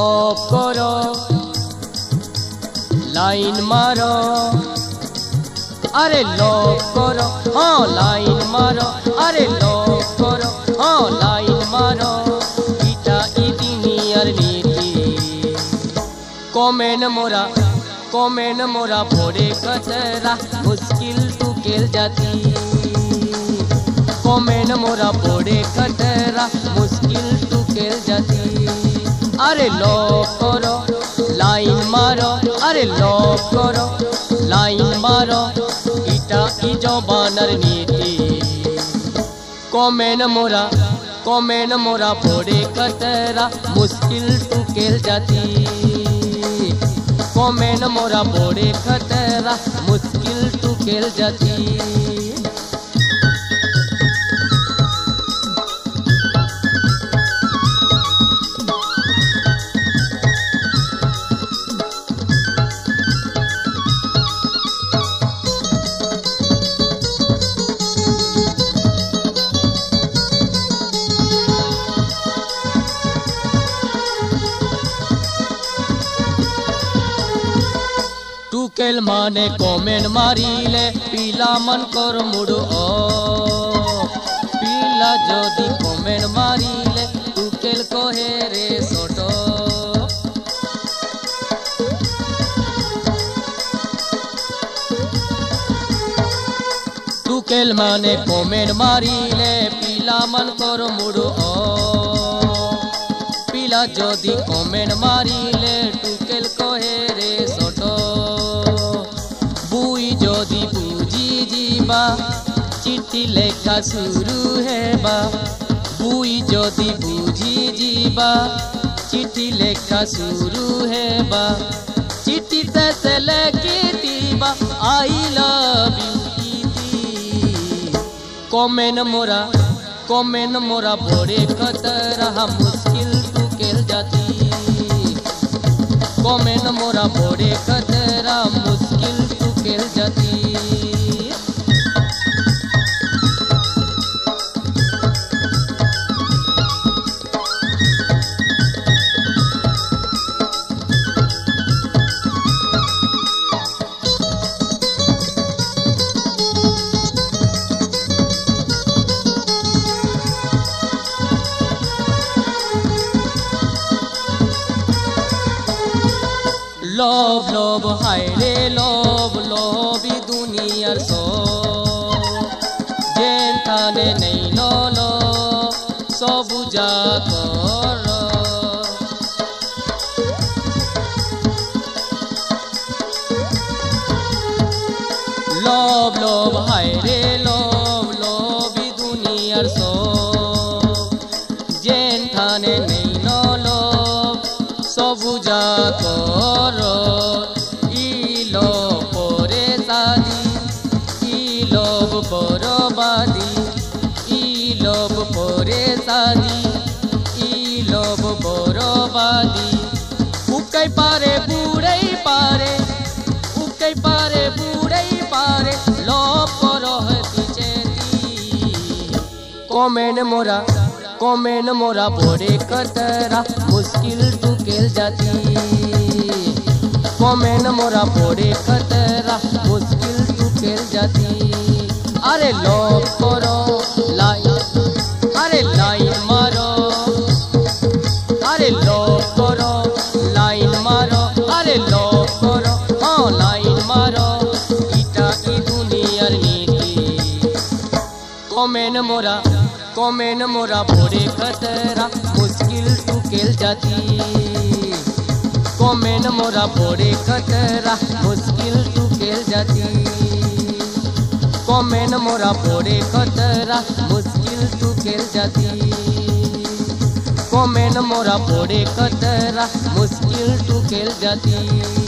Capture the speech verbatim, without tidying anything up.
Love কর line মার আরে লভ কর হ্যাঁ লাইন মার আরে লভ কর হ্যাঁ লাইন মার ইটা ই দুনিয়ার নীতি কমেন মোরা কমেন মোরা পড়ে খতরা মুশকিল টুকেল জাতি কমেন মোরা পড়ে খতরা মুশকিল টুকেল জাতি আরে লভ কর লাইন মার আরে লভ কর লাইন মার ইটা ই জবানার নীতি কমেন মোরা কমেন মোরা পড়ে খতরা মুশকিল টুকেল জাতি কমেন মোরা পড়ে খতরা মুশকিল টুকেল জাতি টুকেল মানে কমেন মারিলে পিলা মন কর মুড়ো পিলা যদি কমেন মারিলে টুকেল কহে রে ছোট টুকেল মানে কমেন মারিলে পিলা মন কর মুড়ো পিলা যদি কমেন মারিলে টুকেল কহে রে ছোট যদি বুঝি ଯିବା চিঠি লেখা শুরু হেবা বুই যদি বুঝি ଯିବା চিঠি লেখা শুরু হেবা চিঠিতে সে লেখিবা আই লাভ ইউ কমেন মোরা কমেন মোরা পড়ে খতরা মুশকিল টুকেল জাতি কমেন মোরা পড়ে খতরা মুশকিল টুকেল জাতি লভ লভ হায় রে লভ লভি দুনিয়ার সব যেখানে নেই লল সবুজা কর লভ লভ হায় রে লভ লভি দুনিয়ার সব যেখানে নেই লল সবুজা কর ইলো পরে সাদি ইলোভ বরবাদি ইলোভ পরে সাদি ইলোভ বরবাদি উকাই পারে বুড়াই পারে উকাই পারে বুড়াই পারে লোভ কর হতি চেতি কমেন মোরা কমেন মোরা পড়ে খতরা মুশকিল টুকেল জাতি কমেন মোরা পড়ে খতরা মুশকিল টুকেল জাতি আরে লভ কর লাইন আরে লাইন মারো আরে লভ কর লাইন মারো আরে লভ কর হ্যাঁ লাইন মারো ইটা ই দুনিয়ার নীতি কমেন মোরা কমেন মোরা পড়ে খতরা মুশকিল টুকেল জাতি কমেন মোরা পড়ে খতরা মুশকিল টুকেল জাতি কমেন মোরা পড়ে খতরা মুশকিল টুকেল জাতি কমেন মোরা পড়ে খতরা মুশকিল টুকেল জাতি।